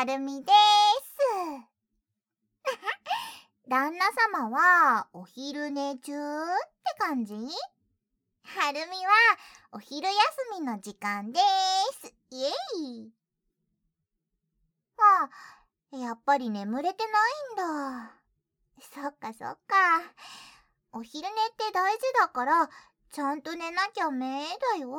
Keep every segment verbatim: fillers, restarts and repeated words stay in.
はるみです。旦那様はお昼寝中って感じ？はるみはお昼休みの時間です。イエイ。あ、やっぱり眠れてないんだ。そっかそっか。お昼寝って大事だから、ちゃんと寝なきゃめだよ。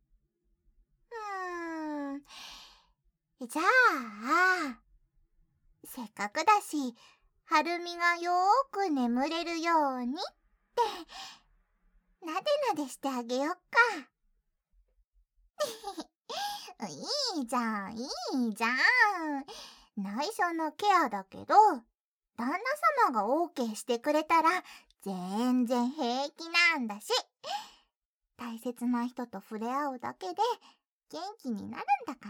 うーん。じゃあ、せっかくだし、はるみがよーく眠れるようにって、なでなでしてあげよっか。いいじゃん、いいじゃん。内緒のケアだけど、旦那様が オーケー してくれたら全然平気なんだし、大切な人と触れ合うだけで元気になるんだから。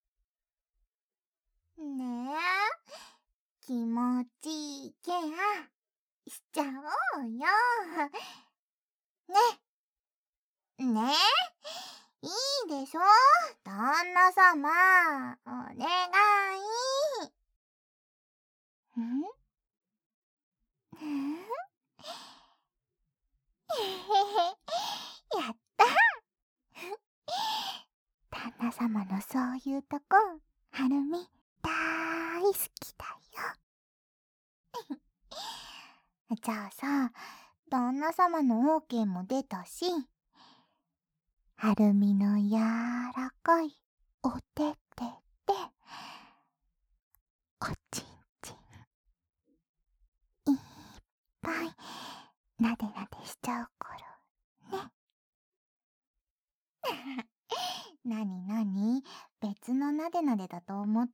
ねえ、気持ちいいケアしちゃおうよ。ね、ねえ、いいでしょ、旦那様、お願い。んんやった。旦那様のそういうとこ、はるみ大好きだよ。じゃあさ、旦那様の オーケー も出たし、はるみのやわらかいおててで、おちんちんいっぱいなでなでしちゃう頃ね。なになに、別のなでなでだと思った？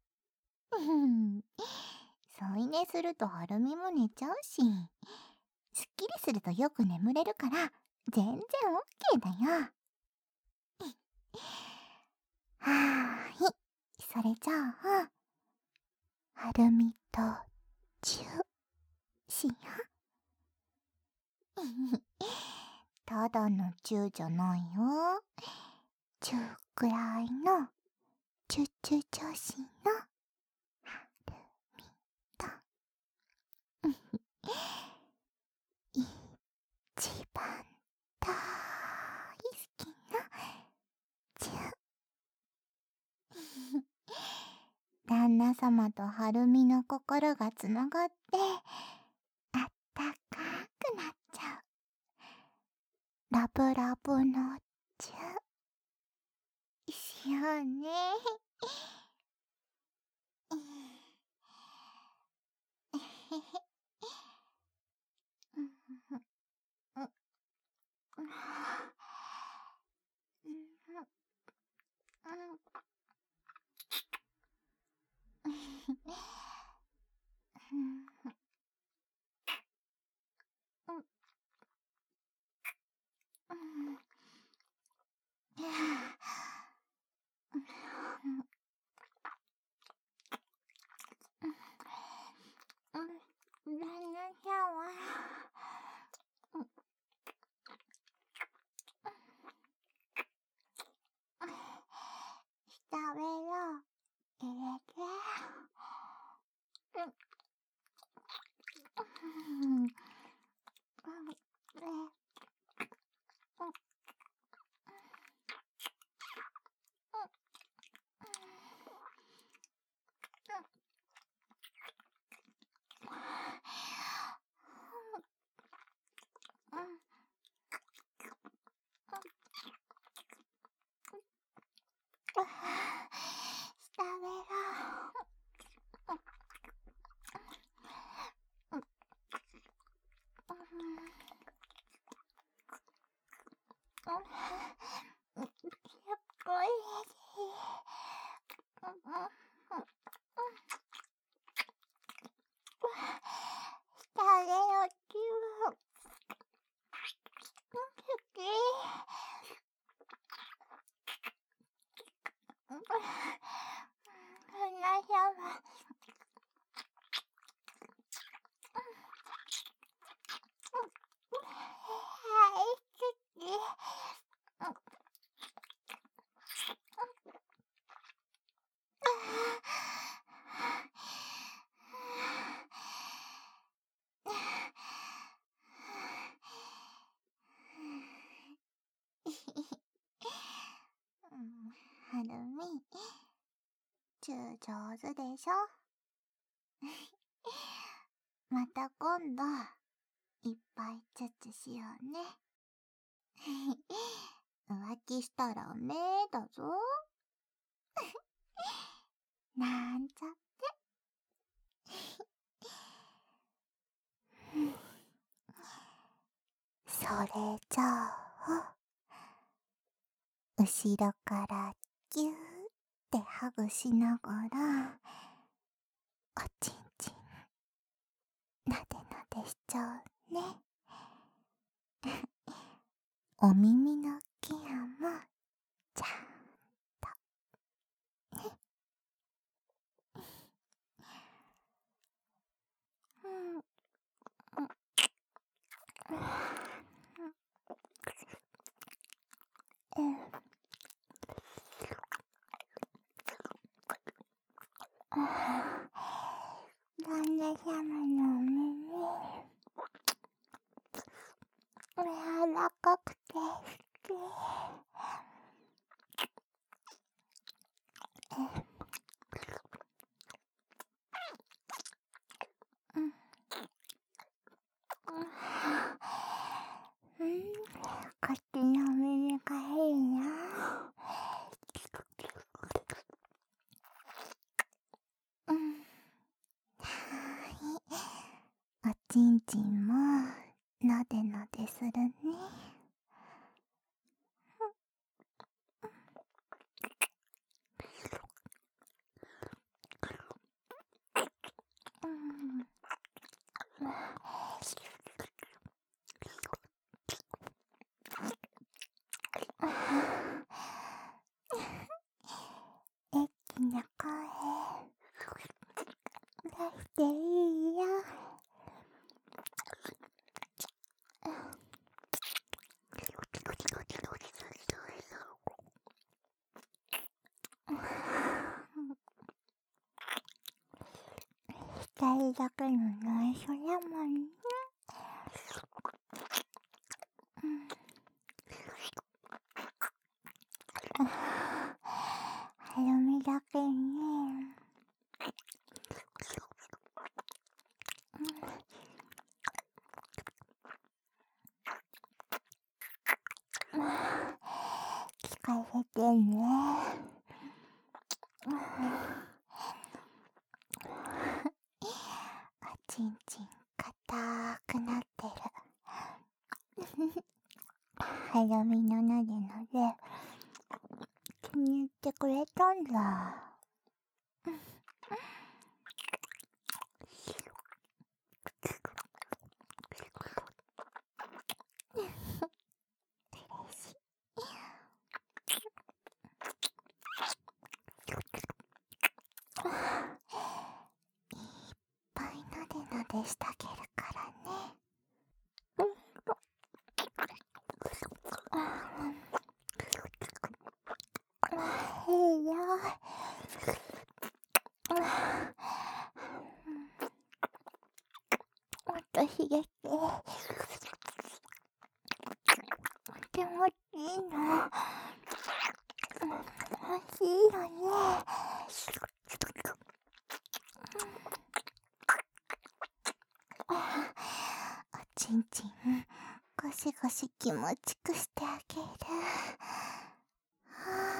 添い寝するとはるみも寝ちゃうし、すっきりするとよく眠れるから全然オッケーだよ。はーい、それじゃあ、はるみとチューしよう。ただのチューじゃないよ。チューくらいのチュチュ女子のはるみと一番大好きなチュー。旦那様とはるみの心がつながってあったかくなっちゃうラブラブのチューしようね。旦那様、下べろ入れて。下べろ。やっこい下べろきゅう。好き。旦那様、大好き。 はるみ、チュー上手でしょ。また今度、いっぱいチュッチュしようね。浮気したらめだぞ。なんちゃって。それじゃあ、後ろからギューってハグしながら、おちんちん、なでなでしちゃうね。お耳のケアも、ちゃんと。うん。うん。旦那様のお耳、柔らかくて好き。うん。うん。こっちのお耳がいいな。うん。はーい。おちんちんも、なでなでするね。うん。エッチな声出していいよ。二人だけの内緒だもんね。うん。はるみだけね。聞かせてね。おちんちん硬くなってる。はるみのなでなで気に入ってくれたんだ。嬉しい。いっぱいなでなでしてあげるからね。いいよ。もっとひげて。気持ちいいの。欲しいよね。おちんちんゴシゴシ気持ちくしてあげる。は